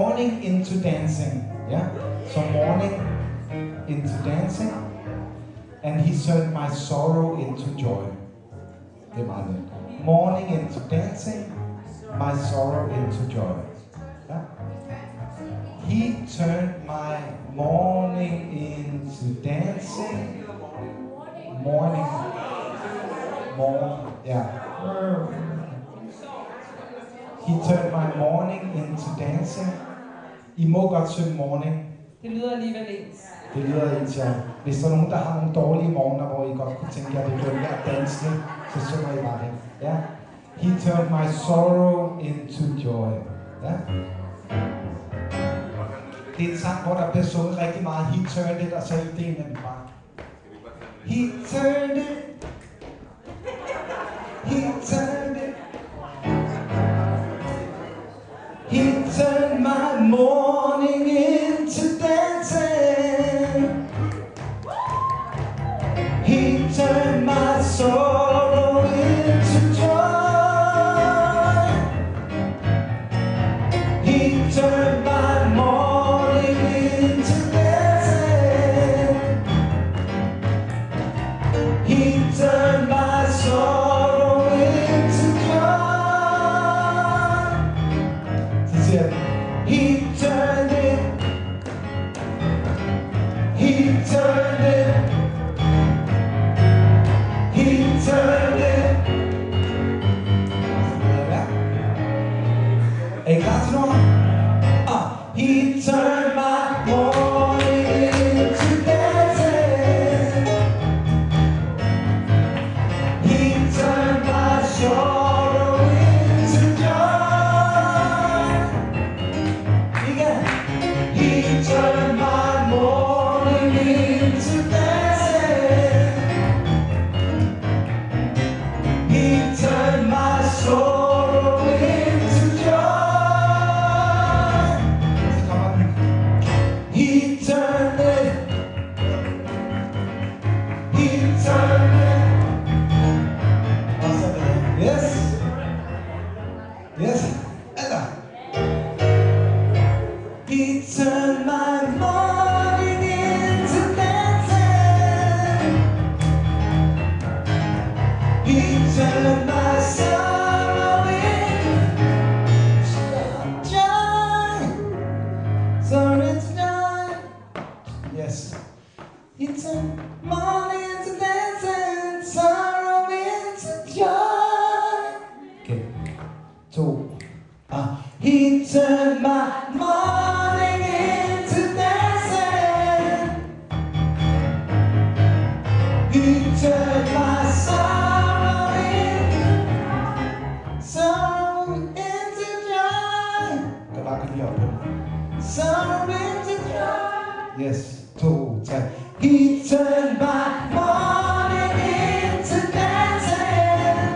morning into dancing. Yeah? So morning into dancing. And he turned my sorrow into joy. Det er meget nemt. Morning into dancing, my sorrow into joy. Yeah? He turned my morning into dancing. Morning. Yeah. He turned my morning into dancing. I må godt synge morning. Det lyder alligevel ens. Det lyder ens, ja. Hvis der er nogen, der har nogle dårlige morgener, hvor I godt kunne tænke jer, at det bliver mere dansende, så synger I bare det. Ja. He turned my sorrow into joy. Ja. Det er en sang, hvor der bliver sunget rigtig meget. He turned it, og så ideen er den bare. He turned it. He turned it. He turned my morning into dancing. He turned my sorrow into joy. He turned my morning into dancing. He turned my sorrow into joy. He turned it. He turned it. He turned it. Er I klar til noget? He turned my morning into dancing. He turned my sorrow into joy. Again. He turned my morning into dancing. He turned my sorrow into joy. Så kommer den. He turned it. He turned it. Og så videre. Yes. Yes. Altså. He turned my morning into dancing. He turned my sorrow into joy. Sorrow into joy. Yes. He turned morning into dancing, sorrow into joy. Okay. 2. He turned my morning into dancing. He turned my sorrow into joy. Go back to the open. Sorrow into joy. Yes, 2, 3. He turned my morning into dancing.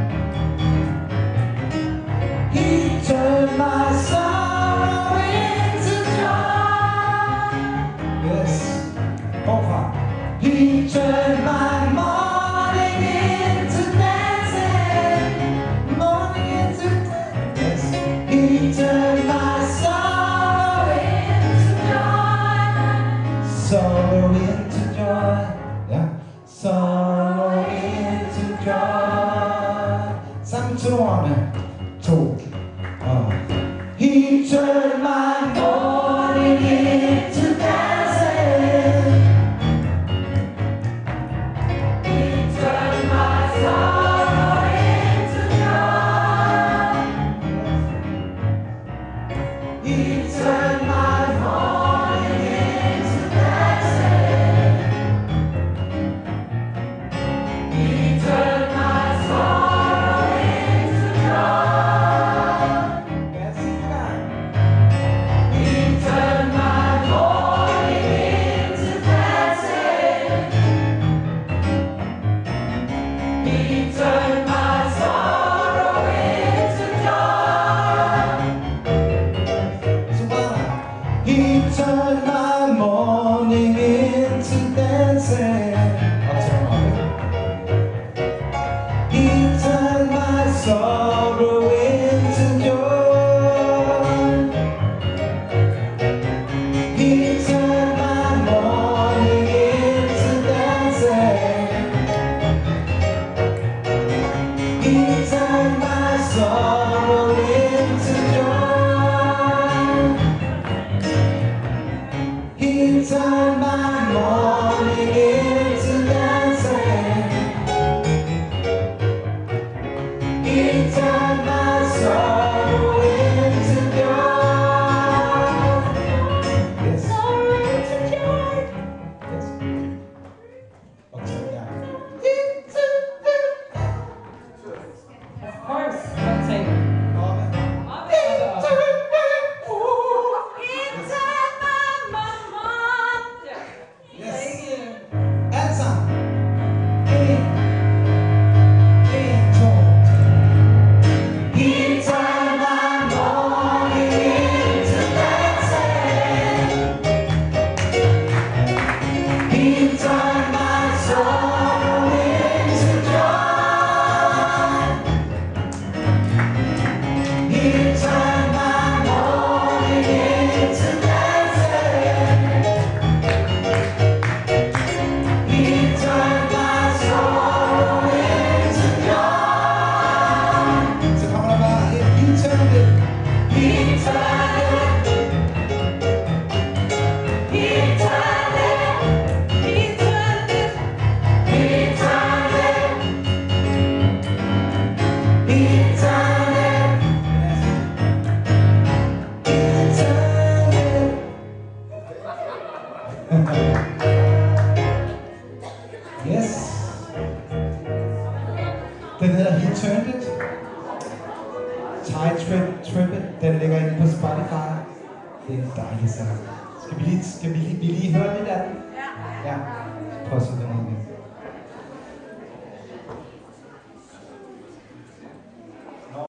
He turned my sorrow into joy. Yes. Over. He turned my morning into dancing. Morning into dancing. Yes. He turned my sorrow into joy. Sorrow into joy. Yeah. Sorrow into joy. Sammen til ordene. 2. He turned my morning into dancing. He turned my sorrow into joy. He turned my morning into dancing. He turned my sorrow into joy. He turned my morning into dancing. He turned my sorrow into joy. He turned my morning into dancing. He turned my sorrow into joy. Det er en dejlig sang. Skal vi lige høre lidt af den? Ja. Prøv at sætte den ind.